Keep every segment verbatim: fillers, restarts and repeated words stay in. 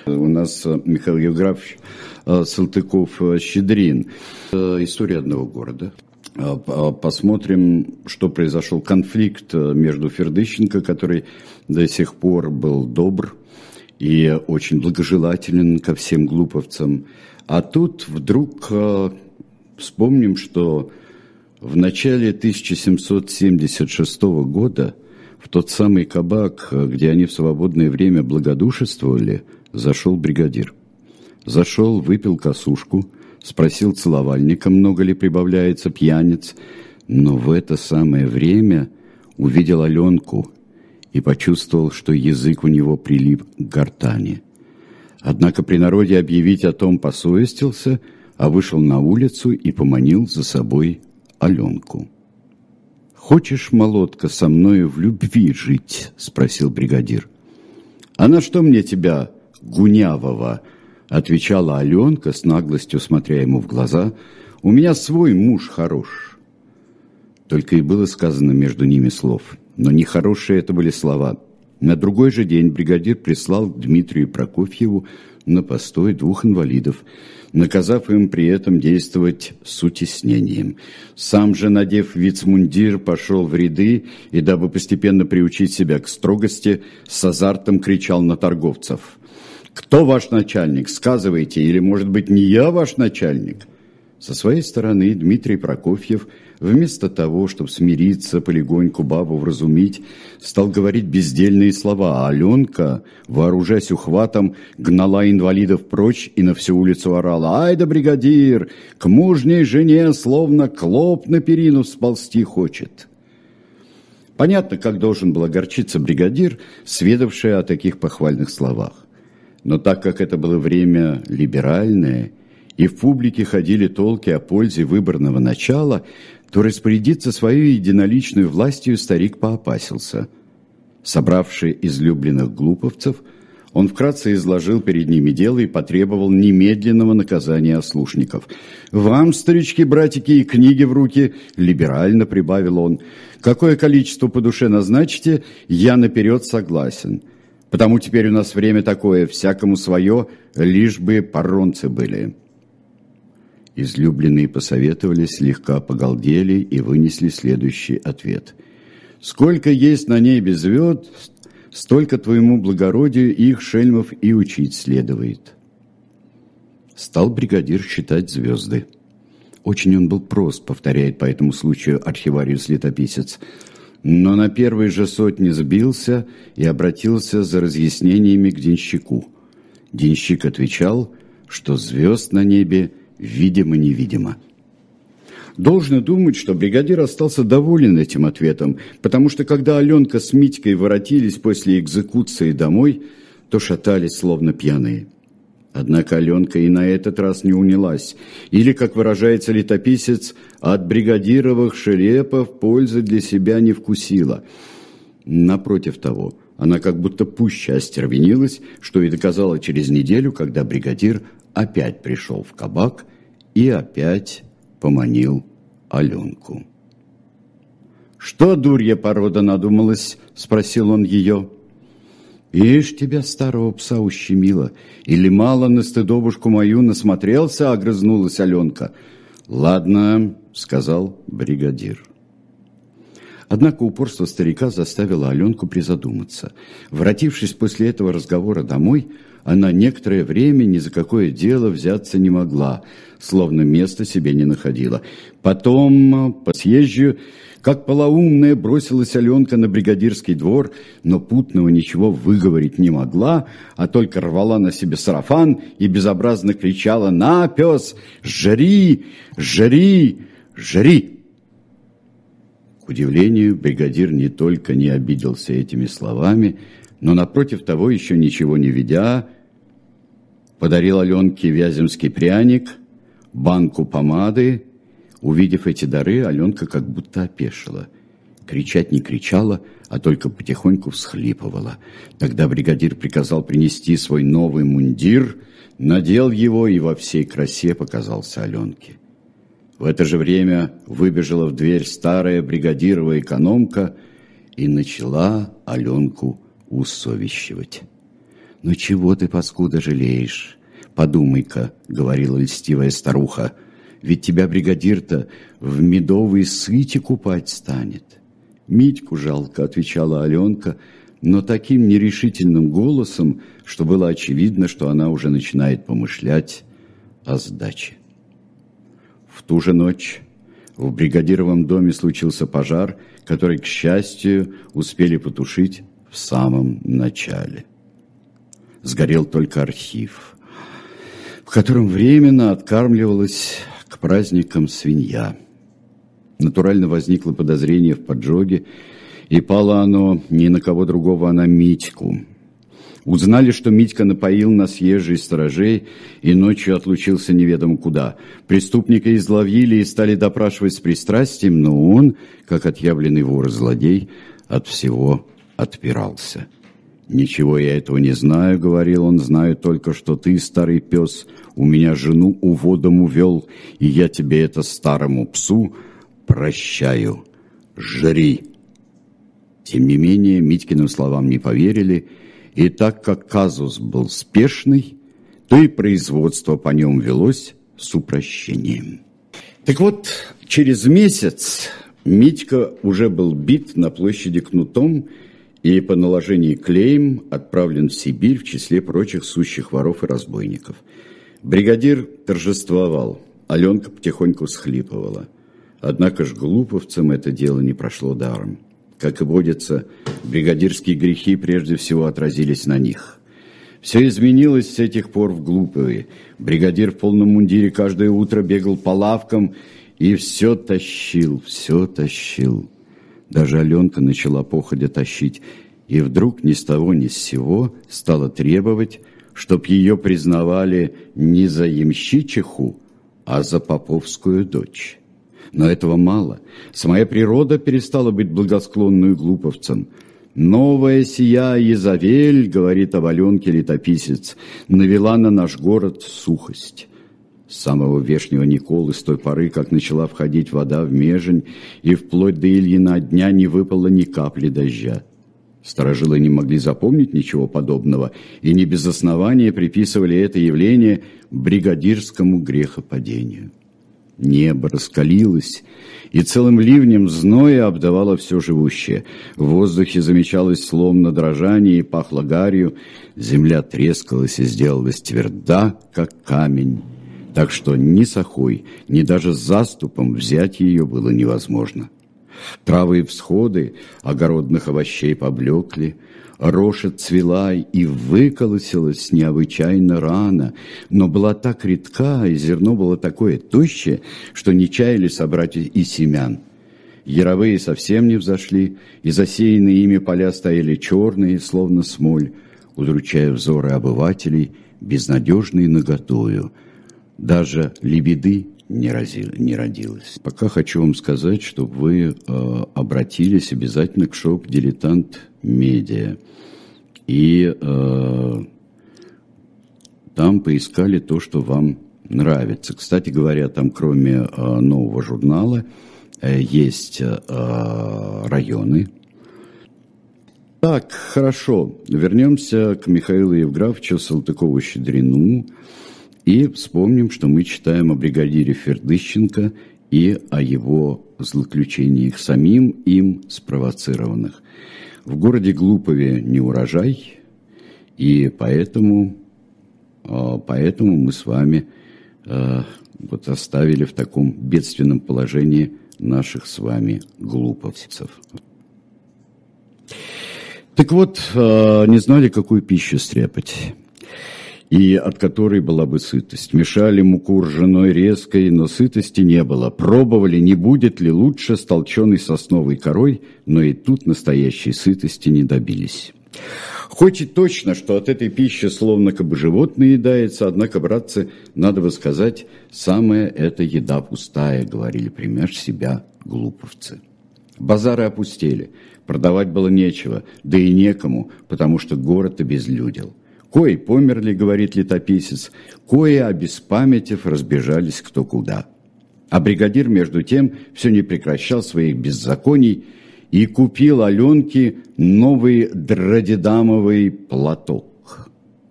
У нас Михаил Евграфович Салтыков-Щедрин. История одного города. Посмотрим, что произошел конфликт между Фердыщенко, который до сих пор был добр и очень благожелателен ко всем глуповцам. А тут вдруг вспомним, что в начале тысяча семьсот семьдесят шестого года в тот самый кабак, где они в свободное время благодушествовали, зашел бригадир. Зашел, выпил косушку, спросил целовальника, много ли прибавляется пьяниц, но в это самое время увидел Аленку и почувствовал, что язык у него прилип к гортани. Однако при народе объявить о том посовестился, а вышел на улицу и поманил за собой Аленку. «Хочешь, молодка, со мною в любви жить?» – спросил бригадир. «А на что мне тебя, гунявого?» – отвечала Аленка с наглостью, смотря ему в глаза. «У меня свой муж хорош». Только и было сказано между ними слов. Но нехорошие это были слова. На другой же день бригадир прислал к Дмитрию Прокофьеву на постой двух инвалидов, наказав им при этом действовать с утеснением. Сам же, надев вицмундир, пошел в ряды и, дабы постепенно приучить себя к строгости, с азартом кричал на торговцев: «Кто ваш начальник? Сказывайте, или, может быть, не я ваш начальник?» Со своей стороны Дмитрий Прокофьев, вместо того, чтобы смириться, полегоньку бабу вразумить, стал говорить бездельные слова, а Аленка, вооружаясь ухватом, гнала инвалидов прочь и на всю улицу орала: «Ай да бригадир, к мужней жене словно клоп на перину сползти хочет». Понятно, как должен был огорчиться бригадир, сведавший о таких похвальных словах. Но так как это было время либеральное, и в публике ходили толки о пользе выборного начала, то распорядиться своей единоличной властью старик поопасился. Собравший излюбленных глуповцев, он вкратце изложил перед ними дело и потребовал немедленного наказания ослушников. «Вам, старички-братики, и книги в руки», — либерально прибавил он. «Какое количество по душе назначите, я наперед согласен. Потому теперь у нас время такое, всякому свое, лишь бы поронцы были». Излюбленные посоветовались, слегка погалдели и вынесли следующий ответ: «Сколько есть на небе звезд, столько твоему благородию их, шельмов, и учить следует». Стал бригадир считать звезды. Очень он был прост, повторяет по этому случаю архивариус-летописец, но на первой же сотне сбился и обратился за разъяснениями к денщику. Денщик отвечал, что звезд на небе видимо-невидимо. Должно думать, что бригадир остался доволен этим ответом, потому что, когда Аленка с Митькой воротились после экзекуции домой, то шатались, словно пьяные. Однако Аленка и на этот раз не унялась, или, как выражается летописец, от бригадировых шерепов пользы для себя не вкусила. Напротив того, она как будто пуще остервенилась, что и доказала через неделю, когда бригадир опять пришел в кабак и опять поманил Аленку. «Что, дурья порода, надумалась?» – спросил он ее. «Ишь, тебя, старого пса, ущемило. Или мало на стыдобушку мою насмотрелся?» – огрызнулась Аленка. «Ладно», – сказал бригадир. Однако упорство старика заставило Аленку призадуматься. Воротившись после этого разговора домой, она некоторое время ни за какое дело взяться не могла, словно места себе не находила. Потом, по съезжию, как полоумная, бросилась Аленка на бригадирский двор, но путного ничего выговорить не могла, а только рвала на себе сарафан и безобразно кричала: «На, пес, жри, жри, жри!» К удивлению, бригадир не только не обиделся этими словами, но, напротив того, еще ничего не видя, подарил Аленке вяземский пряник, банку помады. Увидев эти дары, Аленка как будто опешила. Кричать не кричала, а только потихоньку всхлипывала. Тогда бригадир приказал принести свой новый мундир, надел его и во всей красе показался Аленке. В это же время выбежала в дверь старая бригадирова экономка и начала Аленку усовещивать. «Ну чего ты, паскуда, жалеешь? Подумай-ка», — говорила льстивая старуха, «ведь тебя бригадир-то в медовой сыте купать станет». «Митьку жалко», — отвечала Аленка, но таким нерешительным голосом, что было очевидно, что она уже начинает помышлять о сдаче. В ту же ночь в бригадировом доме случился пожар, который, к счастью, успели потушить в самом начале. Сгорел только архив, в котором временно откармливалась к праздникам свинья. Натурально возникло подозрение в поджоге, и пало оно не на кого другого, а на Митьку. Узнали, что Митька напоил на съезжей сторожей и ночью отлучился неведомо куда. Преступника изловили и стали допрашивать с пристрастием, но он, как отъявленный вор и злодей, от всего отпирался. «Ничего я этого не знаю», — говорил он, — «знаю только, что ты, старый пес, у меня жену уводом увел, и я тебе это старому псу прощаю. Жри». Тем не менее, Митькиным словам не поверили, и так как казус был спешный, то и производство по нем велось с упрощением. Так вот, через месяц Митька уже был бит на площади кнутом и по наложении клейм отправлен в Сибирь в числе прочих сущих воров и разбойников. Бригадир торжествовал, Аленка потихоньку всхлипывала. Однако ж глуповцам это дело не прошло даром. Как и водится, бригадирские грехи прежде всего отразились на них. Все изменилось с этих пор в Глупове. Бригадир в полном мундире каждое утро бегал по лавкам и все тащил, все тащил. Даже Аленка начала походя тащить, и вдруг ни с того ни с сего стала требовать, чтоб ее признавали не за ямщичиху, а за поповскую дочь. Но этого мало. Самая природа перестала быть благосклонную глуповцам. «Новая сия Изавель, — говорит об Аленке летописец, — навела на наш город сухость». С самого Вешнего Николы, с той поры, как начала входить вода в Межень, и вплоть до Ильина дня не выпало ни капли дождя. Старожилы не могли запомнить ничего подобного, и не без основания приписывали это явление бригадирскому грехопадению. Небо раскалилось, и целым ливнем зноя обдавало все живущее. В воздухе замечалось словно дрожание и пахло гарью. Земля трескалась и сделалась тверда, как камень, так что ни с охой, ни даже с заступом взять ее было невозможно. Травы и всходы огородных овощей поблекли, рожь отцвела и выколосилась необычайно рано, но была так редка, и зерно было такое тощее, что не чаяли собрать и семян. Яровые совсем не взошли, и засеянные ими поля стояли черные, словно смоль, удручая взоры обывателей безнадежной наготою. Даже лебеды не, разил, не родилось. Пока хочу вам сказать, чтобы вы э, обратились обязательно к шоп «Дилетант Медиа». И э, там поискали то, что вам нравится. Кстати говоря, там кроме э, нового журнала э, есть э, районы. Так, хорошо. Вернемся к Михаилу Евграфовичу Салтыкову-Щедрину и вспомним, что мы читаем о бригадире Фердыщенко и о его злоключениях, самим им спровоцированных. В городе Глупове не урожай, и поэтому, поэтому мы с вами вот оставили в таком бедственном положении наших с вами глуповцев. Так вот, не знали, какую пищу стряпать, и от которой была бы сытость. Мешали муку ржаной резкой, но сытости не было. Пробовали, не будет ли лучше с толченой сосновой корой, но и тут настоящей сытости не добились. Хоть и точно, что от этой пищи словно как бы животное едается, однако, братцы, надо бы сказать, самая эта еда пустая, говорили примерь себя глуповцы. Базары опустели, продавать было нечего, да и некому, потому что город обезлюдил. Кои померли, говорит летописец, кои, обеспамятив, разбежались кто куда. А бригадир, между тем, все не прекращал своих беззаконий и купил Аленке новый дродидамовый платок.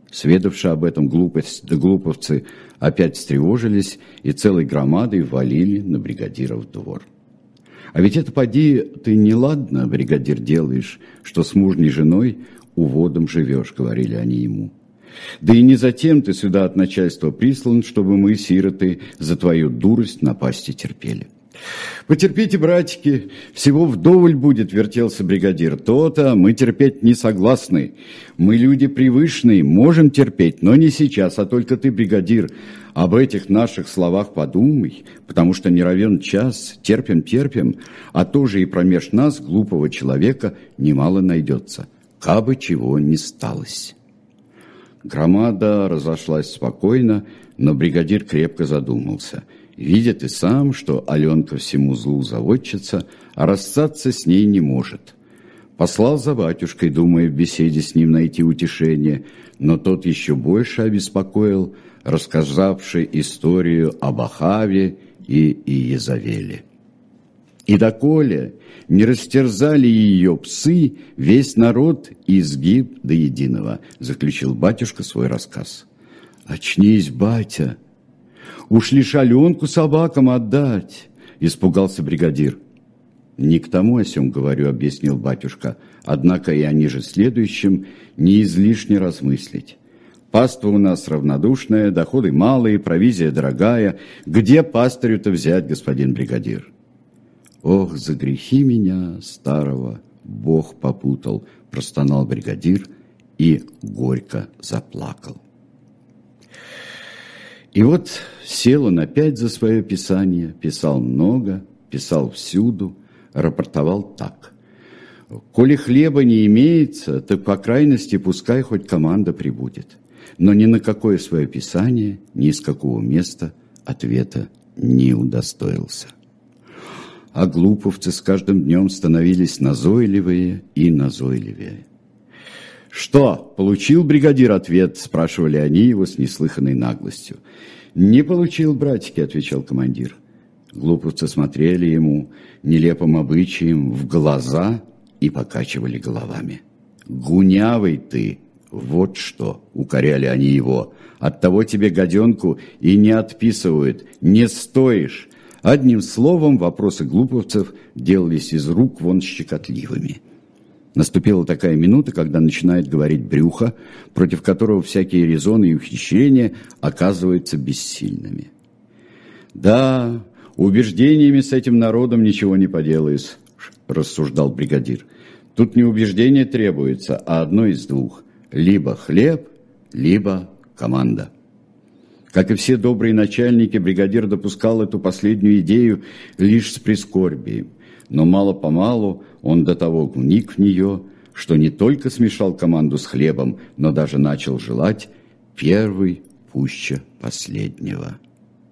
Сведавши об этом, глупость, да глуповцы опять встревожились и целой громадой валили на бригадира в двор. А ведь это, поди, ты неладно, бригадир, делаешь, что с мужней женой уводом живешь, говорили они ему. Да и не затем ты сюда от начальства прислан, чтобы мы, сироты, за твою дурость напасти терпели. Потерпите, братики, всего вдоволь будет, вертелся бригадир. То-то мы терпеть не согласны. Мы люди привычные, можем терпеть, но не сейчас, а только ты, бригадир, об этих наших словах подумай, потому что не равен час, терпим-терпим, а тоже и промеж нас, глупого человека, немало найдется, кабы чего не сталось. Громада разошлась спокойно, но бригадир крепко задумался. Видит и сам, что Аленка всему злу заводчица, а расстаться с ней не может. Послал за батюшкой, думая в беседе с ним найти утешение, но тот еще больше обеспокоил, рассказавший историю об Ахаве и Иезавеле. И доколе не растерзали ее псы, весь народ изгиб до единого, заключил батюшка свой рассказ. «Очнись, батя! Уж лишь Аленку собакам отдать!» – испугался бригадир. «Не к тому о сём говорю», – объяснил батюшка, «однако и о ниже следующем не излишне размыслить. Паства у нас равнодушная, доходы малые, провизия дорогая. Где пастырю-то взять, господин бригадир?» «Ох, за грехи меня, старого, Бог попутал», – простонал бригадир и горько заплакал. И вот сел он опять за свое писание, писал много, писал всюду, рапортовал так. «Коли хлеба не имеется, так по крайности пускай хоть команда прибудет». Но ни на какое свое писание, ни из какого места ответа не удостоился. А глуповцы с каждым днем становились назойливее и назойливее. «Что, получил бригадир ответ?» – спрашивали они его с неслыханной наглостью. «Не получил, братики», – отвечал командир. Глуповцы смотрели ему нелепым обычаем в глаза и покачивали головами. «Гунявый ты! Вот что!» – укоряли они его. «Оттого тебе гаденку и не отписывают, не стоишь!» Одним словом, вопросы глуповцев делались из рук вон щекотливыми. Наступила такая минута, когда начинает говорить брюхо, против которого всякие резоны и ухищрения оказываются бессильными. «Да, убеждениями с этим народом ничего не поделаешь», – рассуждал бригадир. «Тут не убеждение требуется, а одно из двух – либо хлеб, либо команда». Как и все добрые начальники, бригадир допускал эту последнюю идею лишь с прискорбием. Но мало-помалу он до того вник в нее, что не только смешал команду с хлебом, но даже начал желать первый пуще последнего.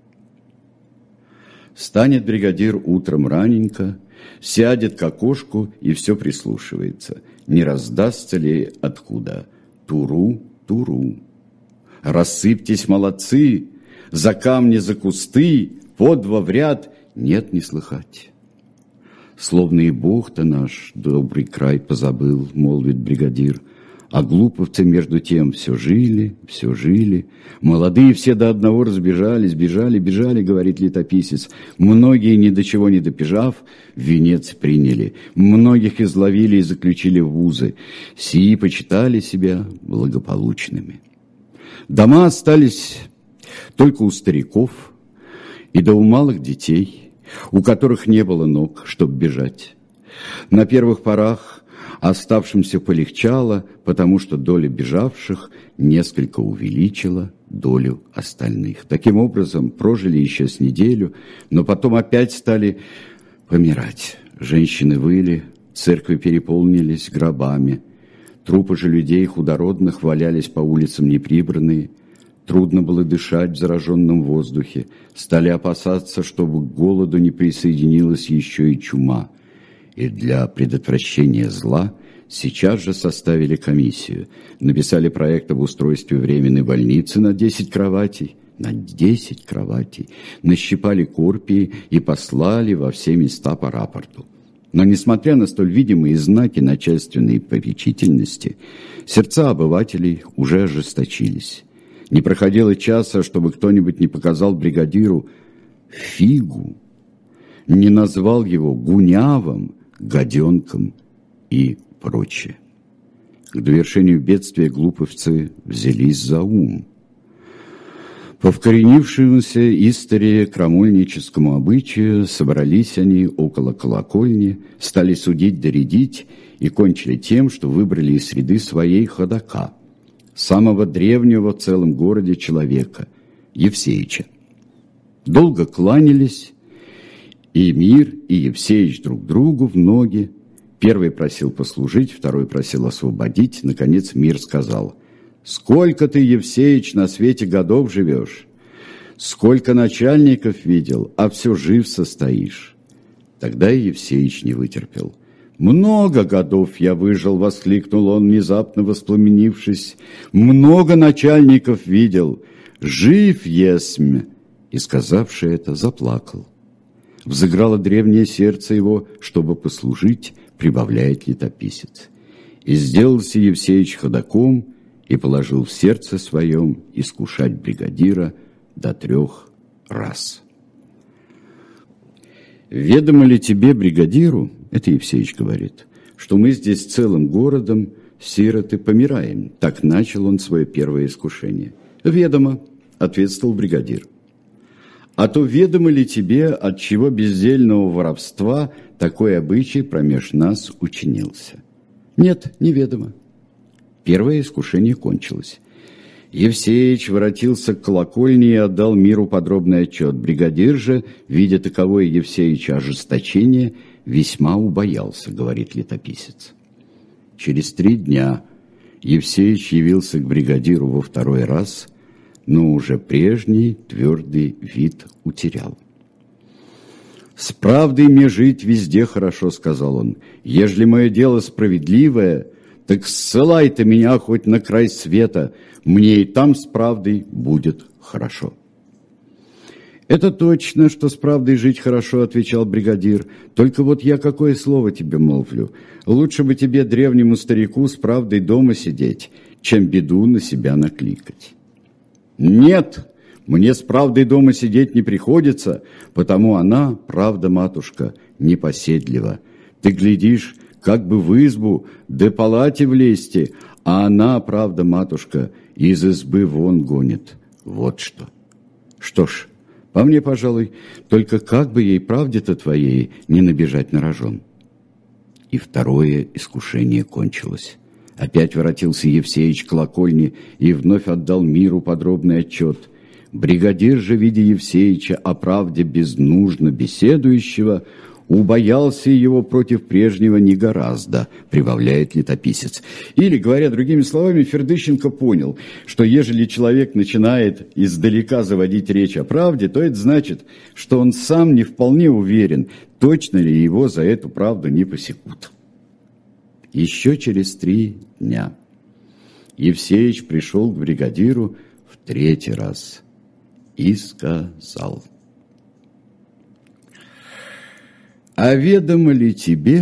Встанет бригадир утром раненько, сядет к окошку и все прислушивается, не раздастся ли откуда «туру, туру». «Рассыпьтесь, молодцы! За камни, за кусты, по два в ряд!» Нет, не слыхать. «Словно и Бог-то наш добрый край позабыл», — молвит бригадир. А глуповцы между тем все жили, все жили. Молодые все до одного разбежались, бежали, бежали, говорит летописец. Многие, ни до чего не допежав, венец приняли. Многих изловили и заключили в вузы. Сии почитали себя благополучными. Дома остались только у стариков и да у малых детей, у которых не было ног, чтобы бежать. На первых порах оставшимся полегчало, потому что доля бежавших несколько увеличила долю остальных. Таким образом, прожили еще с неделю, но потом опять стали помирать. Женщины выли, церкви переполнились гробами. Трупы же людей худородных валялись по улицам неприбранные. Трудно было дышать в зараженном воздухе. Стали опасаться, чтобы к голоду не присоединилась еще и чума. И для предотвращения зла сейчас же составили комиссию. Написали проект об устройстве временной больницы на десять кроватей. На десять кроватей. Нащипали корпии и послали во все места по рапорту. Но, несмотря на столь видимые знаки начальственной попечительности, сердца обывателей уже ожесточились. Не проходило часа, чтобы кто-нибудь не показал бригадиру фигу, не назвал его гунявым, гаденком и прочее. К довершению бедствия глуповцы взялись за ум. По вкоренившемуся истории крамольническому обычаю собрались они около колокольни, стали судить да рядить и кончили тем, что выбрали из среды своей ходока, самого древнего в целом городе человека, Евсеича. Долго кланялись, и Мир, и Евсеич друг другу в ноги. Первый просил послужить, второй просил освободить. Наконец Мир сказал: «Сколько ты, Евсеич, на свете годов живешь? Сколько начальников видел, а все жив состоишь?» Тогда и Евсеич не вытерпел. «Много годов я выжил», — воскликнул он, внезапно воспламенившись. «Много начальников видел, жив есмь». И, сказавши это, заплакал. Взыграло древнее сердце его, чтобы послужить, прибавляет летописец. И сделался Евсеич ходоком, и положил в сердце своем искушать бригадира до трех раз. «Ведомо ли тебе, бригадиру, — это Евсеич говорит, — что мы здесь целым городом сироты помираем?» Так начал он свое первое искушение. «Ведомо, — ответствовал бригадир. А то ведомо ли тебе, от чего бездельного воровства такой обычай промеж нас учинился?» «Нет, неведомо». Первое искушение кончилось. Евсеич воротился к колокольне и отдал Миру подробный отчет. Бригадир же, видя таковое Евсеича ожесточение, весьма убоялся, говорит летописец. Через три дня Евсеич явился к бригадиру во второй раз, но уже прежний твердый вид утерял. «С правдой мне жить везде хорошо, — сказал он, — ежели мое дело справедливое, так ссылай ты меня хоть на край света, мне и там с правдой будет хорошо». «Это точно, что с правдой жить хорошо, — отвечал бригадир, — только вот я какое слово тебе молвлю. Лучше бы тебе, древнему старику, с правдой дома сидеть, чем беду на себя накликать». «Нет, мне с правдой дома сидеть не приходится, потому она, правда, матушка, непоседлива. Ты глядишь, как бы в избу, да палате влезти, а она, правда, матушка, из избы вон гонит. Вот что. Что ж, по мне, пожалуй, только как бы ей, правде-то твоей, не набежать на рожон». И второе искушение кончилось. Опять воротился Евсеич к колокольне и вновь отдал Миру подробный отчет. Бригадир же, видя Евсеича о правде безнужно беседующего, убоялся его против прежнего не гораздо, прибавляет летописец. Или, говоря другими словами, Фердыщенко понял, что ежели человек начинает издалека заводить речь о правде, то это значит, что он сам не вполне уверен, точно ли его за эту правду не посекут. Еще через три дня Евсеич пришел к бригадиру в третий раз и сказал: «А ведомо ли тебе,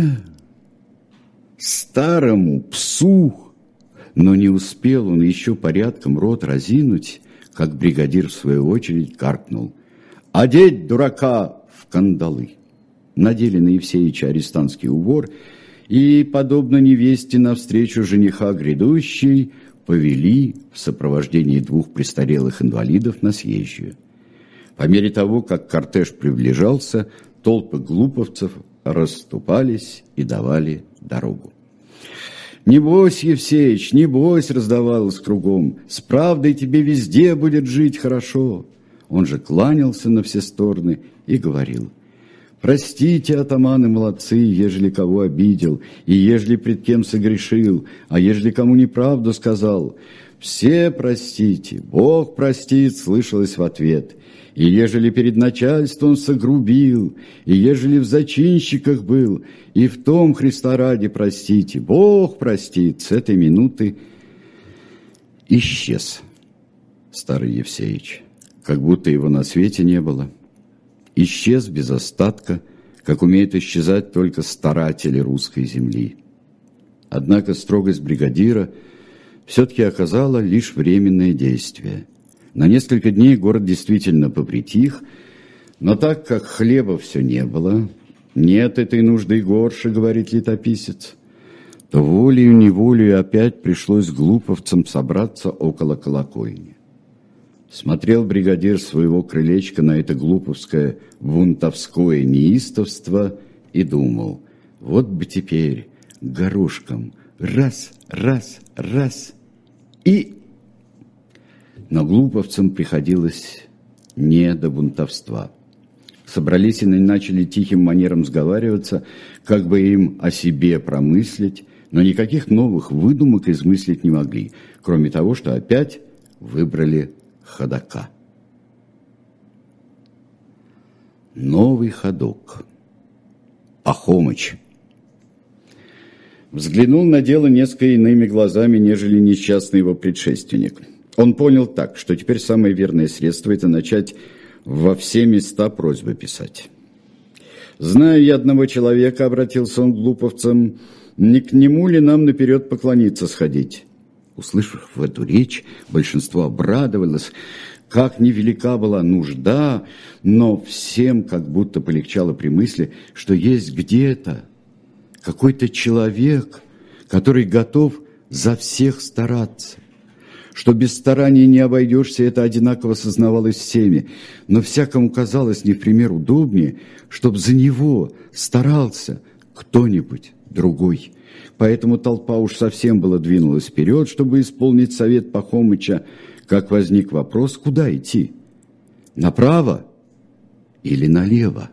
старому псу?» Но не успел он еще порядком рот разинуть, как бригадир в свою очередь каркнул: «Одеть дурака в кандалы!» Надели на Евсеича арестантский убор и, подобно невесте навстречу жениха грядущей, повели в сопровождении двух престарелых инвалидов на съезжую. По мере того, как кортеж приближался, толпы глуповцев расступались и давали дорогу. «Не бойся, Евсеич, не бойся!» — раздавалось кругом. «С правдой тебе везде будет жить хорошо!» Он же кланялся на все стороны и говорил: «Простите, атаманы молодцы, ежели кого обидел, и ежели пред кем согрешил, а ежели кому неправду сказал. Все простите, Бог простит», — слышалось в ответ. «И ежели перед начальством согрубил, и ежели в зачинщиках был, и в том Христа ради простите, Бог простит». С этой минуты исчез старый Евсеич, как будто его на свете не было. Исчез без остатка, как умеют исчезать только старатели русской земли. Однако строгость бригадира все-таки оказала лишь временное действие. На несколько дней город действительно попритих, но так как хлеба все не было, нет этой нужды горше, говорит летописец, то волею-неволею опять пришлось глуповцам собраться около колокольни. Смотрел бригадир своего крылечка на это глуповское бунтовское неистовство и думал, вот бы теперь горошком раз, раз, раз и... Но глуповцам приходилось не до бунтовства. Собрались и начали тихим манером сговариваться, как бы им о себе промыслить, но никаких новых выдумок измыслить не могли, кроме того, что опять выбрали ходока. Новый ходок. Пахомыч. Взглянул на дело несколько иными глазами, нежели несчастный его предшественник. Он понял так, что теперь самое верное средство – это начать во все места просьбы писать. «Знаю я одного человека», – обратился он к глуповцам, – «не к нему ли нам наперед поклониться сходить?» Услышав в эту речь, большинство обрадовалось, как невелика была нужда, но всем как будто полегчало при мысли, что есть где-то какой-то человек, который готов за всех стараться. Что без старания не обойдешься, это одинаково сознавалось всеми, но всякому казалось не в пример удобнее, чтобы за него старался кто-нибудь другой. Поэтому толпа уж совсем была двинулась вперед, чтобы исполнить совет Пахомыча, как возник вопрос, куда идти? Направо или налево?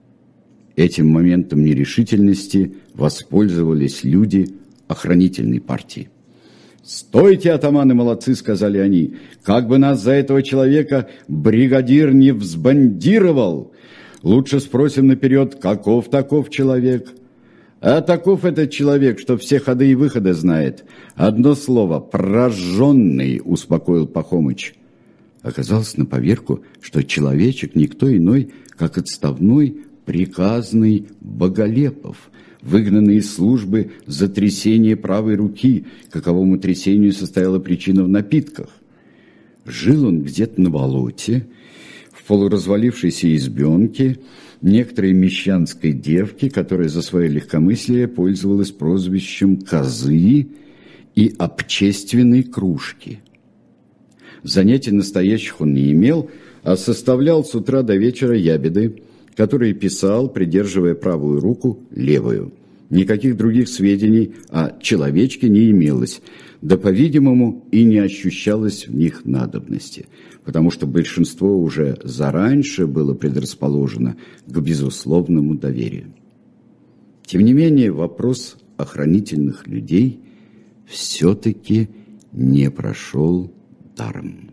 Этим моментом нерешительности воспользовались люди охранительной партии. «Стойте, атаманы, молодцы!» — сказали они. «Как бы нас за этого человека бригадир не взбандировал! Лучше спросим наперед, каков таков человек?» «А таков этот человек, что все ходы и выходы знает. Одно слово — прожженный», — успокоил Пахомыч. Оказалось на поверку, что человечек никто иной, как отставной приказный Боголепов, выгнанный из службы за трясение правой руки, каковому трясению состояла причина в напитках. Жил он где-то на болоте, в полуразвалившейся избенке, некоторой мещанской девки, которая за свое легкомыслие пользовалась прозвищем «козы» и «общественной кружки». Занятий настоящих он не имел, а составлял с утра до вечера ябеды, которые писал, придерживая правую руку левую. Никаких других сведений о человечке не имелось, да, по-видимому, и не ощущалось в них надобности, потому что большинство уже зараньше было предрасположено к безусловному доверию. Тем не менее, вопрос охранительных людей все-таки не прошел даром.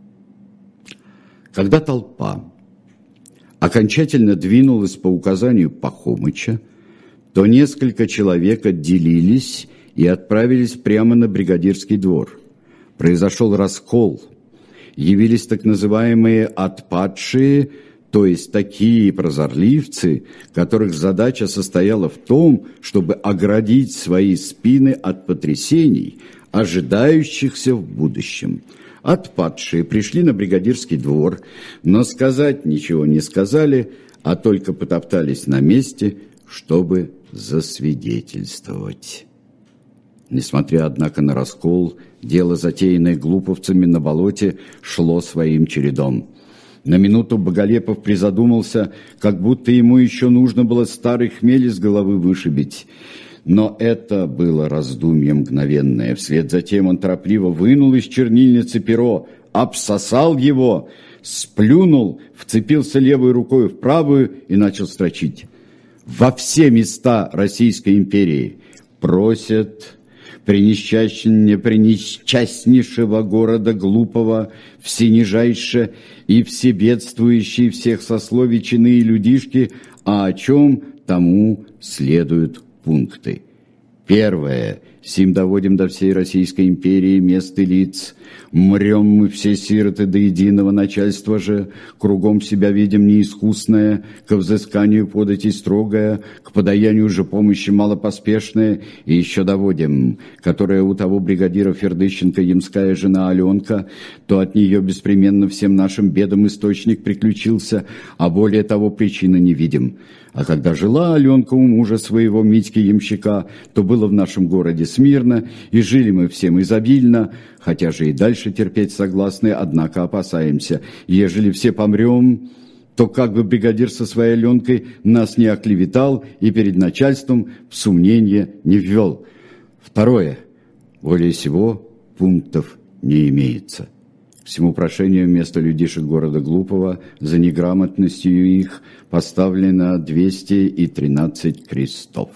Когда толпа окончательно двинулась по указанию Пахомыча, то несколько человек отделились и отправились прямо на бригадирский двор. Произошел раскол. Явились так называемые «отпадшие», то есть такие прозорливцы, которых задача состояла в том, чтобы оградить свои спины от потрясений, ожидающихся в будущем. Отпадшие пришли на бригадирский двор, но сказать ничего не сказали, а только потоптались на месте, чтобы засвидетельствовать. Несмотря, однако, на раскол, дело, затеянное глуповцами на болоте, шло своим чередом. На минуту Боголепов призадумался, как будто ему еще нужно было старый хмель из головы вышибить. Но это было раздумье мгновенное. Вслед за тем он торопливо вынул из чернильницы перо, обсосал его, сплюнул, вцепился левой рукой в правую и начал строчить. «Во все места Российской империи просят пренесчастнее пренесчастнейшего города глупого, всенижайше и всебедствующие всех сословий чины и людишки, а о чем тому следуют пункты. Первое. Сим доводим до всей Российской империи мест и лиц. Мрем мы все сироты до единого начальства же, кругом себя видим неискусное, ко взысканию подати строгое, к подаянию же помощи малопоспешное, и еще доводим, которая у того бригадира Фердыщенко ямская жена Аленка, то от нее беспременно всем нашим бедам источник приключился, а более того причины не видим. А когда жила Аленка у мужа своего, Митьки ямщика, то было в нашем городе смирно, и жили мы всем изобильно, хотя же и дальше терпеть согласны, однако опасаемся. Ежели все помрем, то как бы бригадир со своей Аленкой нас не оклеветал и перед начальством в сомнение не ввел. Второе. Более всего пунктов не имеется. К всему прошению вместо людишек города Глупого за неграмотностью их поставлено двести тринадцать крестов.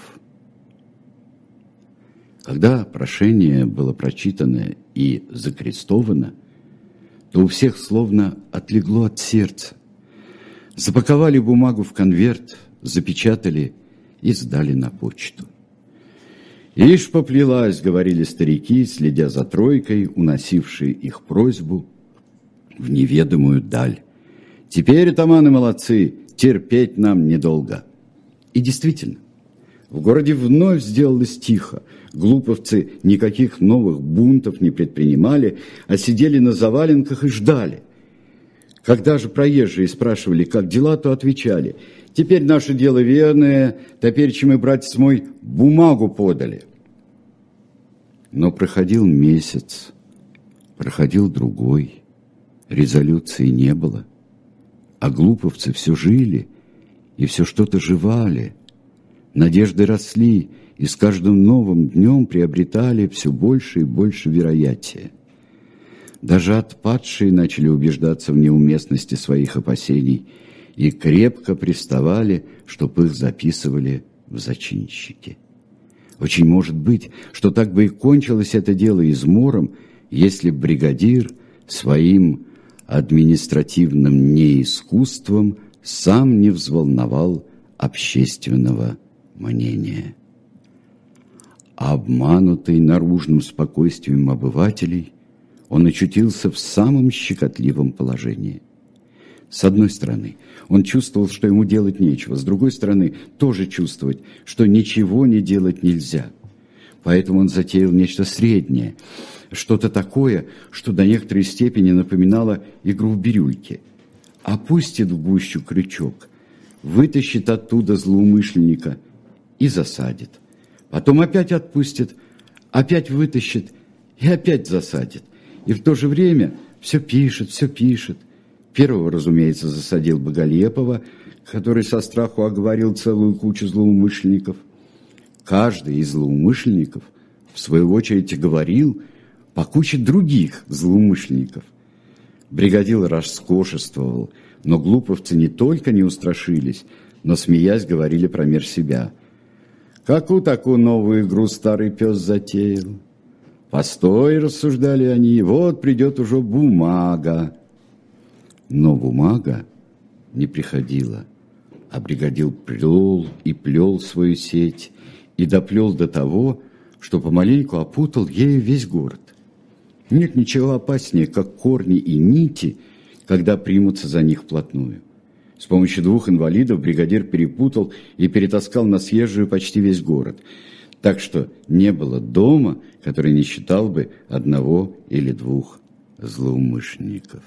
Когда прошение было прочитано и закрестовано, то у всех словно отлегло от сердца. Запаковали бумагу в конверт, запечатали и сдали на почту. «Ишь поплелась», — говорили старики, следя за тройкой, уносившей их просьбу в неведомую даль. «Теперь, атаманы, молодцы, терпеть нам недолго». И действительно, в городе вновь сделалось тихо. Глуповцы никаких новых бунтов не предпринимали, а сидели на заваленках и ждали. Когда же проезжие спрашивали, как дела, то отвечали: «Теперь наше дело верное, теперь мы, братец мой, бумагу подали». Но проходил месяц, проходил другой, резолюции не было, а глуповцы все жили и все что-то жевали. Надежды росли и с каждым новым днем приобретали все больше и больше вероятия. Даже отпадшие начали убеждаться в неуместности своих опасений и крепко приставали, чтоб их записывали в зачинщики. Очень может быть, что так бы и кончилось это дело измором, если б бригадир своим административным неискусством сам не взволновал общественного мнения. Обманутый наружным спокойствием обывателей, он очутился в самом щекотливом положении. С одной стороны, он чувствовал, что ему делать нечего, с другой стороны, тоже чувствовать, что ничего не делать нельзя. Поэтому он затеял нечто среднее, что-то такое, что до некоторой степени напоминало игру в бирюльки. Опустит в гущу крючок, вытащит оттуда злоумышленника и засадит. Потом опять отпустит, опять вытащит и опять засадит. И в то же время все пишет, все пишет. Первого, разумеется, засадил Боголепова, который со страху оговорил целую кучу злоумышленников. Каждый из злоумышленников, в свою очередь, говорил по куче других злоумышленников. Бригадир роскошествовал, но глуповцы не только не устрашились, но, смеясь, говорили промеж себя: «Какую такую новую игру старый пес затеял? Постой, — рассуждали они, — вот придет уже бумага». Но бумага не приходила, а бригадир плел и плел свою сеть и доплел до того, что помаленьку опутал ею весь город. Нет ничего опаснее, как корни и нити, когда примутся за них вплотную. С помощью двух инвалидов бригадир перепутал и перетаскал на съезжую почти весь город, так что не было дома, который не считал бы одного или двух злоумышленников.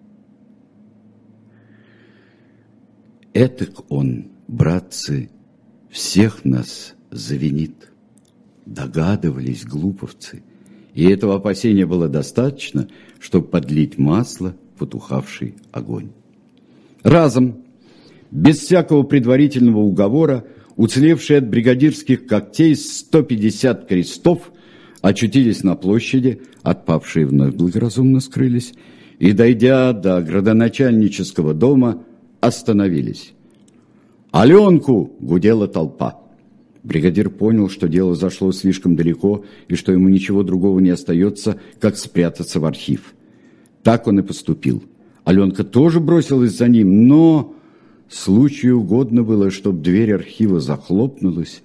Этак он, братцы, всех нас завинит. Догадывались глуповцы, и этого опасения было достаточно, чтобы подлить масло в потухавший огонь. Разом, без всякого предварительного уговора, уцелевшие от бригадирских когтей сто пятьдесят крестов очутились на площади, отпавшие вновь благоразумно скрылись, и, дойдя до градоначальнического дома, остановились. «Аленку!» — гудела толпа. Бригадир понял, что дело зашло слишком далеко и что ему ничего другого не остается, как спрятаться в архив. Так он и поступил. Аленка тоже бросилась за ним, но случаю угодно было, чтобы дверь архива захлопнулась.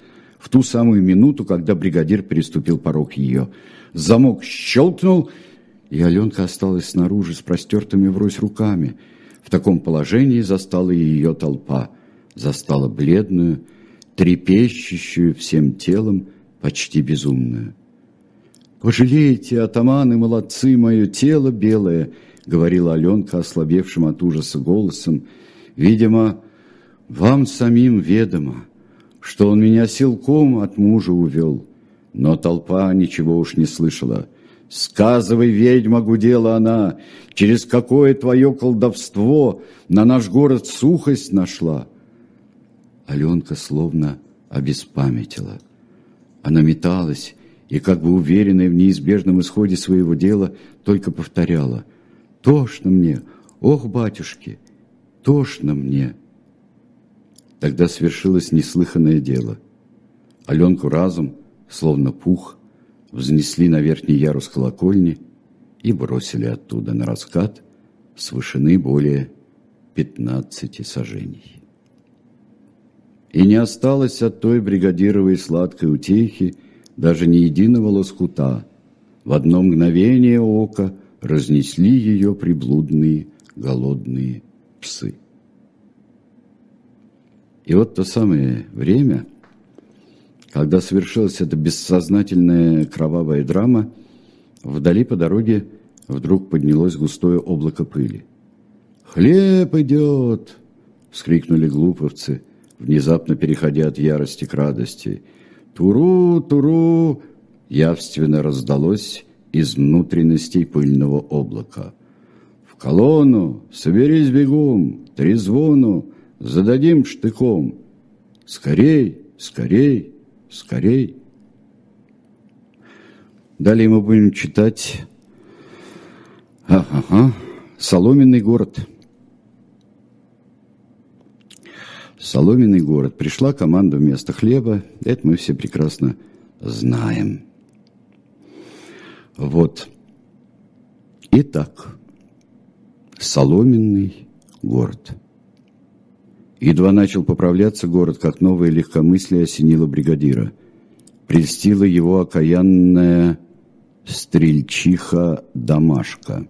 в ту самую минуту, когда бригадир переступил порог ее. Замок щелкнул, и Аленка осталась снаружи с простертыми врозь руками. В таком положении застала ее толпа, застала бледную, трепещущую всем телом, почти безумную. «Пожалейте, атаманы, молодцы, мое тело белое», — говорила Аленка ослабевшим от ужаса голосом. «Видимо, вам самим ведомо, что он меня силком от мужа увел». Но толпа ничего уж не слышала. «Сказывай, ведьма!» — гудела она. «Через какое твое колдовство на наш город сухость нашла?» Аленка словно обеспамятила. Она металась и, как бы уверенная в неизбежном исходе своего дела, только повторяла: «Тошно мне, ох, батюшки, тошно мне». Тогда свершилось неслыханное дело. Аленку разум, словно пух, взнесли на верхний ярус колокольни и бросили оттуда на раскат с вышины более пятнадцати саженей. И не осталось от той бригадировой сладкой утехи даже ни единого лоскута. В одно мгновение ока разнесли ее приблудные голодные псы. И вот то самое время, когда совершилась эта бессознательная кровавая драма, вдали по дороге вдруг поднялось густое облако пыли. «Хлеб идет!» — вскрикнули глуповцы, внезапно переходя от ярости к радости. «Туру, туру!» — явственно раздалось из внутренностей пыльного облака. «В колонну! Соберись бегом! Трезвону! Зададим штыком! Скорей, скорей, скорей!» Далее мы будем читать ага, «Соломенный город». Соломенный город. Пришла команда вместо хлеба. Это мы все прекрасно знаем. Вот. Итак, соломенный город. Едва начал поправляться город, как новое легкомыслие осенило бригадира. Прельстила его окаянная стрельчиха-домашка.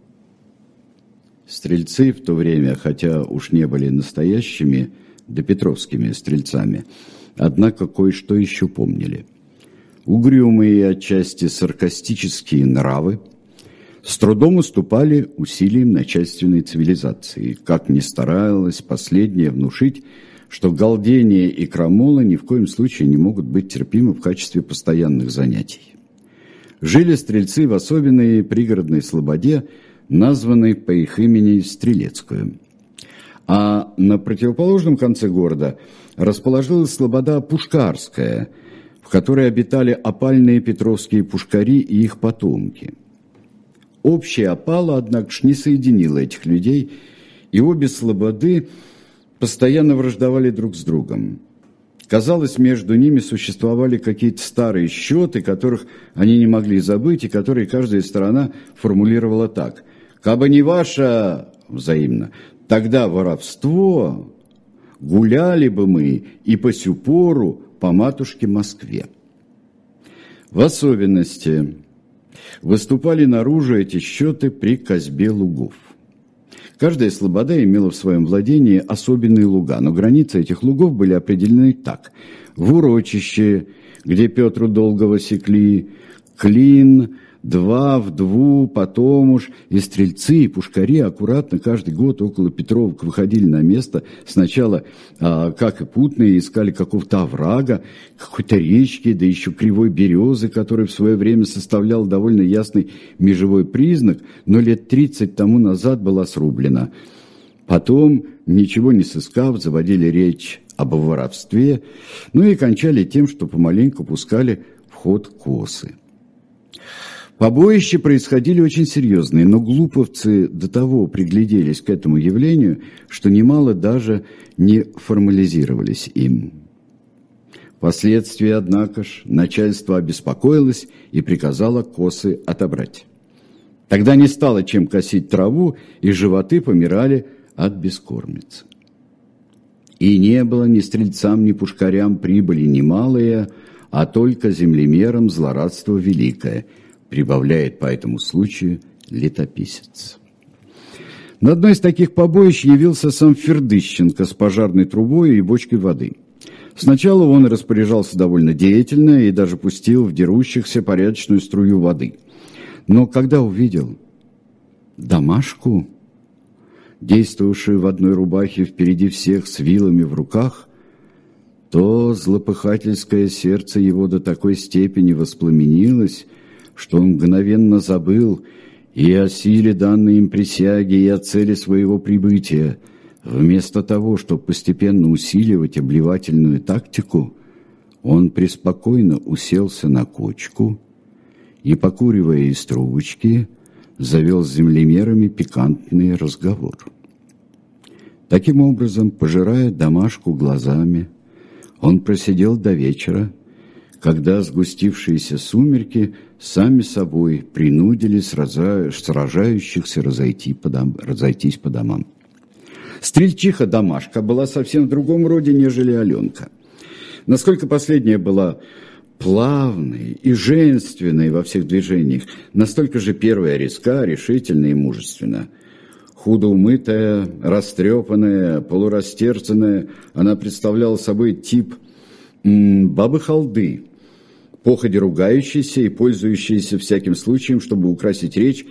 Стрельцы в то время, хотя уж не были настоящими допетровскими стрельцами, однако кое-что еще помнили. Угрюмые и отчасти саркастические нравы с трудом уступали усилиям начальственной цивилизации, как ни старалась последняя внушить, что галдение и крамола ни в коем случае не могут быть терпимы в качестве постоянных занятий. Жили стрельцы в особенной пригородной слободе, названной по их имени Стрелецкую. А на противоположном конце города расположилась слобода Пушкарская, в которой обитали опальные петровские пушкари и их потомки. Общая опала, однако ж, не соединила этих людей, и обе слободы постоянно враждовали друг с другом. Казалось, между ними существовали какие-то старые счеты, которых они не могли забыть, и которые каждая сторона формулировала так: «Кабы не ваша», взаимно, «тогда воровство, гуляли бы мы и по сю пору по матушке Москве». В особенности выступали наружу эти счеты при косьбе лугов. Каждая слобода имела в своем владении особенные луга, но границы этих лугов были определены так: в урочище, где Петру Долгого секли, клин, два в дву, потом уж и стрельцы, и пушкари аккуратно каждый год около Петровок выходили на место. Сначала, а, как и путные, искали какого-то оврага, какой-то речки, да еще кривой березы, который в свое время составлял довольно ясный межевой признак, но лет тридцать тому назад была срублена. Потом, ничего не сыскав, заводили речь об воровстве, ну и кончали тем, что помаленьку пускали в ход косы. Побоища происходили очень серьезные, но глуповцы до того пригляделись к этому явлению, что немало даже не формализировались им. Впоследствии, однако ж, начальство обеспокоилось и приказало косы отобрать. Тогда не стало чем косить траву, и животы помирали от бескормицы. и не было ни стрельцам, ни пушкарям прибыли немалые, а только землемерам злорадство великое, прибавляет по этому случаю летописец. На одно из таких побоищ явился сам Фердыщенко с пожарной трубой и бочкой воды. Сначала он распоряжался довольно деятельно и даже пустил в дерущихся порядочную струю воды. Но когда увидел Домашку, действовавшую в одной рубахе впереди всех с вилами в руках, то злопыхательское сердце его до такой степени воспламенилось, что он мгновенно забыл и о силе данной им присяги, и о цели своего прибытия. Вместо того, чтобы постепенно усиливать обливательную тактику, он преспокойно уселся на кочку и, покуривая из трубочки, завел с землемерами пикантный разговор. Таким образом, пожирая Домашку глазами, он просидел до вечера, когда сгустившиеся сумерки сами собой принудили сражающихся разойти по дом, разойтись по домам. Стрельчиха Домашка была совсем в другом роде, нежели Аленка. Насколько последняя была плавной и женственной во всех движениях, настолько же первая резка, решительна и мужественна. Худо умытая, растрепанная, полурастерзанная, она представляла собой тип м, бабы-халды, походе ругающейся и пользующейся всяким случаем, чтобы украсить речь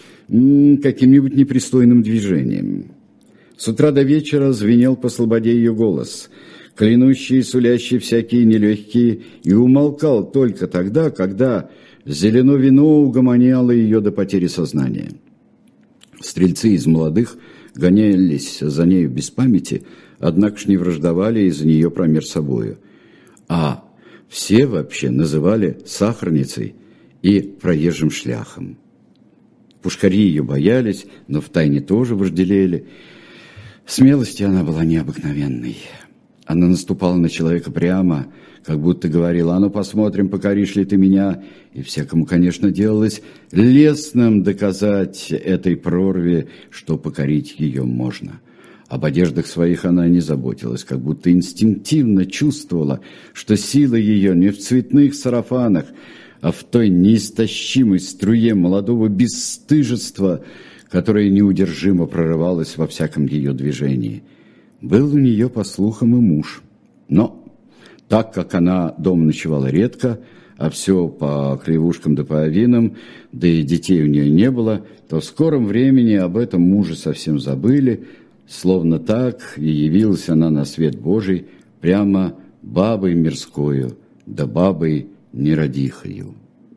м, каким-нибудь непристойным движением. С утра до вечера звенел по слободе ее голос, клянущий и сулящий всякие нелегкие, и умолкал только тогда, когда зелено вино угомоняло ее до потери сознания. Стрельцы из молодых гонялись за нею без памяти, однако ж не враждовали из-за нее промеж собою. А все вообще называли сахарницей и проезжим шляхом. Пушкари ее боялись, но втайне тоже вожделели. Смелости она была необыкновенной. Она наступала на человека прямо, как будто говорила: «А ну посмотрим, покоришь ли ты меня». И всякому, конечно, делалось лестным доказать этой прорве, что покорить ее можно. Об одеждах своих она не заботилась, как будто инстинктивно чувствовала, что сила ее не в цветных сарафанах, а в той неистощимой струе молодого бесстыжества, которое неудержимо прорывалось во всяком ее движении. Был у нее, по слухам, и муж. Но так как она дома ночевала редко, а все по клевушкам да по овинам, да и детей у нее не было, то в скором времени об этом муже совсем забыли, словно так и явилась она на свет Божий прямо бабой мирскою, да бабой нерадихою.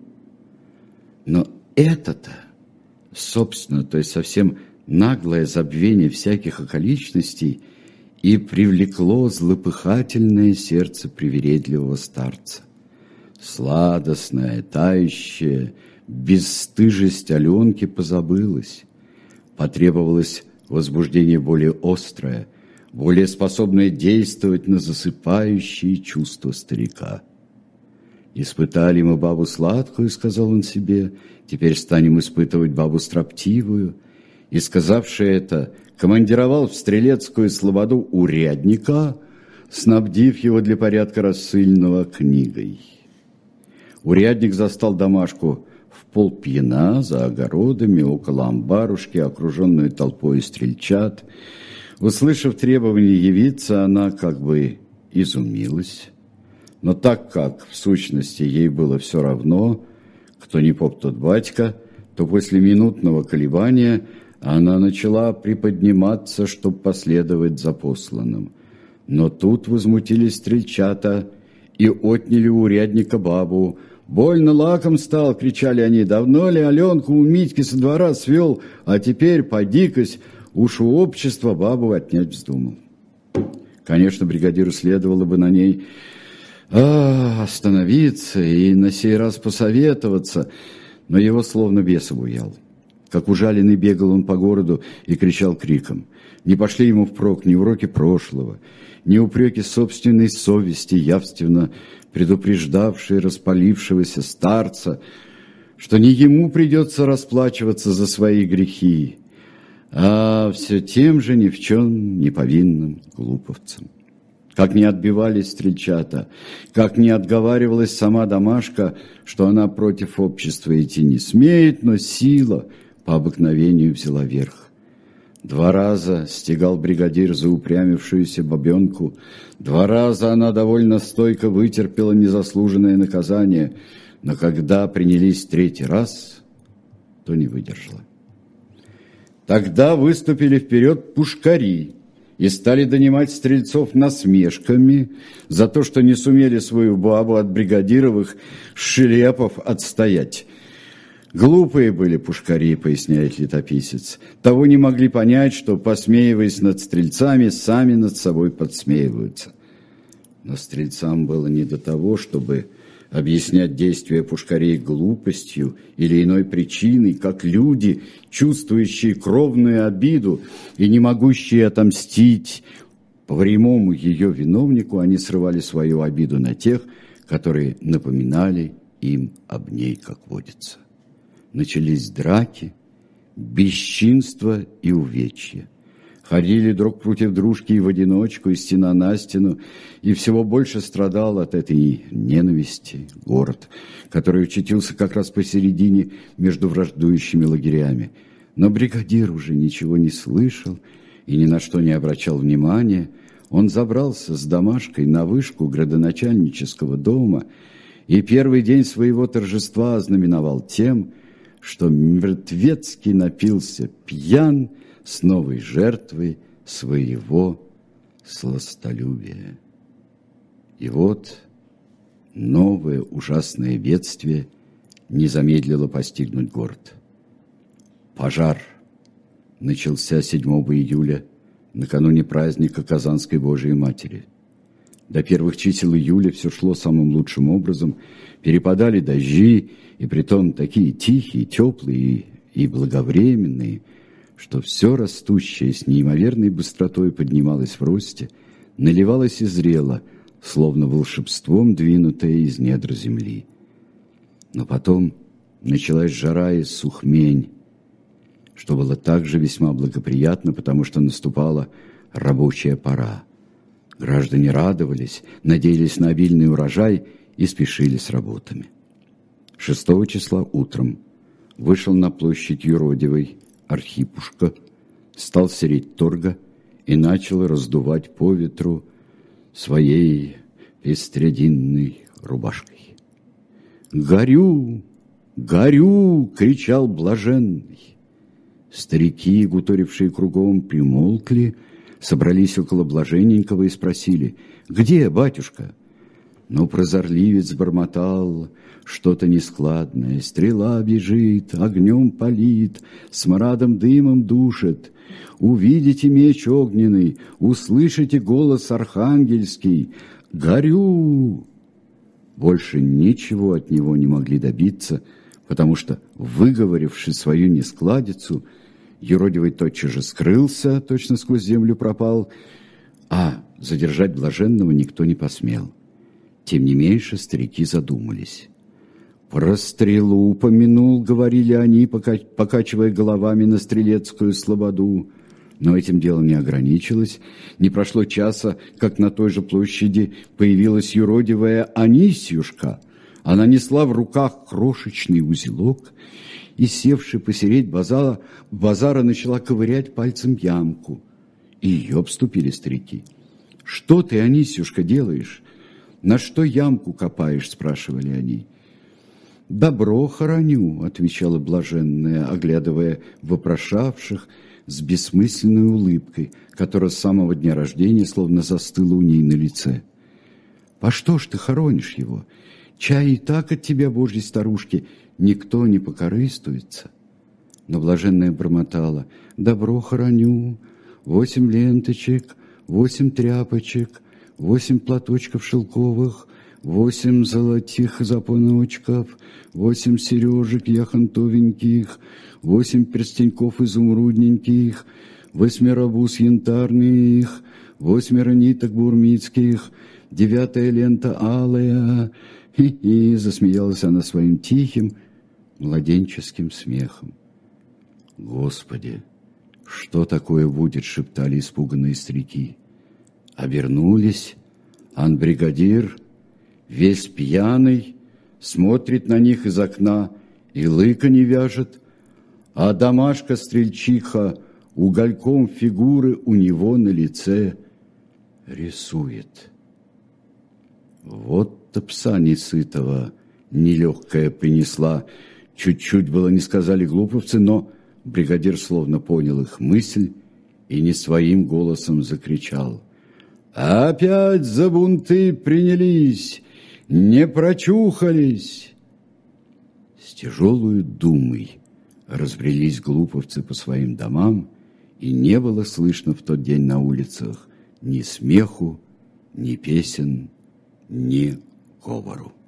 Но это-то, собственно, то есть совсем наглое забвение всяких околичностей и привлекло злопыхательное сердце привередливого старца. Сладостная, тающая бесстыжесть Аленки позабылась. Потребовалось возбуждение более острое, более способное действовать на засыпающие чувства старика. «Испытали мы бабу сладкую, — сказал он себе, — теперь станем испытывать бабу строптивую». И, сказавши это, командировал в стрелецкую слободу урядника, снабдив его для порядка рассыльного книгой. Урядник застал Домашку в полпьяна за огородами около амбарушки, окруженную толпой стрельчат. Услышав требование явиться, она как бы изумилась. Но так как, в сущности, ей было все равно, кто не поп, тот батька, то после минутного колебания она начала приподниматься, чтобы последовать за посланным. Но тут возмутились стрельчата и отняли у урядника бабу. «Больно лаком стал!» — кричали они. «Давно ли Аленку у Митьки со двора свел, а теперь, поди-кась, уж у общества бабу отнять вздумал». Конечно, бригадиру следовало бы на ней а, остановиться и на сей раз посоветоваться, но его словно бес обуял. Как ужаленный бегал он по городу и кричал криком. Не пошли ему впрок ни уроки прошлого, ни упреки собственной совести, явственно предупреждавшие распалившегося старца, что не ему придется расплачиваться за свои грехи, а все тем же ни в чем не повинным глуповцам. как не отбивались стрельчата, как не отговаривалась сама Домашка, что она против общества идти не смеет, но сила по обыкновению взяла верх. Два раза стегал бригадир заупрямившуюся бабенку, два раза она довольно стойко вытерпела незаслуженное наказание, но когда принялись третий раз, то не выдержала. Тогда выступили вперед пушкари и стали донимать стрельцов насмешками за то, что не сумели свою бабу от бригадировых шлепов отстоять. Глупые были пушкари, поясняет летописец, того не могли понять, что, посмеиваясь над стрельцами, сами над собой подсмеиваются. Но стрельцам было не до того, чтобы объяснять действия пушкарей глупостью или иной причиной, как люди, чувствующие кровную обиду и не могущие отомстить прямому ее виновнику, они срывали свою обиду на тех, которые напоминали им об ней, как водится. Начались драки, бесчинства и увечья. Ходили друг против дружки и в одиночку, и стена на стену, и всего больше страдал от этой ненависти город, который очутился как раз посередине между враждующими лагерями. Но бригадир уже ничего не слышал и ни на что не обращал внимания. Он забрался с Домашкой на вышку градоначальнического дома и первый день своего торжества ознаменовал тем, что мертвецки напился пьян с новой жертвой своего сластолюбия. И вот новое ужасное бедствие не замедлило постигнуть город. Пожар начался седьмого июля, накануне праздника Казанской Божией Матери. До первых чисел июля все шло самым лучшим образом, перепадали дожди, и притом такие тихие, теплые и благовременные, что все растущее с неимоверной быстротой поднималось в росте, наливалось и зрело, словно волшебством двинутое из недр земли. Но потом началась жара и сухмень, что было также весьма благоприятно, потому что наступала рабочая пора. Граждане радовались, надеялись на обильный урожай и спешили с работами. Шестого числа утром вышел на площадь Юродивой Архипушка, стал сереть торга и начал раздувать по ветру своей пестрядинной рубашкой. «Горю! Горю!» — кричал блаженный. Старики, гуторившие кругом, примолкли, собрались около блаженненького и спросили: «Где, батюшка?» Но прозорливец бормотал что-то нескладное. «Стрела бежит, огнем палит, смрадом дымом душит. Увидите меч огненный, услышите голос архангельский. Горю!» Больше ничего от него не могли добиться, потому что, выговоривши свою нескладицу, юродивый тотчас же скрылся, точно сквозь землю пропал, а задержать блаженного никто не посмел. Тем не меньше старики задумались. «Про стрелу упомянул, — говорили они, покачивая головами на стрелецкую слободу». Но этим дело не ограничилось. Не прошло часа, как на той же площади появилась юродивая Анисьюшка. Она несла в руках крошечный узелок и, севши посередь базара, базара, начала ковырять пальцем ямку. И ее обступили старики. «Что ты, Анисьюшка, делаешь? На что ямку копаешь?» — спрашивали они. «Добро хороню», — отвечала блаженная, оглядывая вопрошавших с бессмысленной улыбкой, которая с самого дня рождения словно застыла у ней на лице. «По что ж ты хоронишь его? Чай и так от тебя, божьей старушки, никто не покорыстуется». Но блаженная бормотала: «Добро хороню, восемь ленточек, восемь тряпочек, восемь платочков шелковых, восемь золотых запоночков, восемь сережек яхонтовеньких, восемь перстеньков изумрудненьких, восьмеро бус янтарных, восьмеро ниток бурмицких, девятая лента алая». И засмеялась она своим тихим, младенческим смехом. «Господи, что такое будет?» — шептали испуганные старики. Обернулись, Ан-бригадир, весь пьяный, смотрит на них из окна и лыка не вяжет, а Домашка-стрельчиха угольком фигуры у него на лице рисует. Вот-то пса несытого нелегкая принесла. Чуть-чуть было не сказали глуповцы, но бригадир словно понял их мысль и не своим голосом закричал: «Опять за бунты принялись, не прочухались!» С тяжелую думой разбрелись глуповцы по своим домам, и не было слышно в тот день на улицах ни смеху, ни песен, ни говору.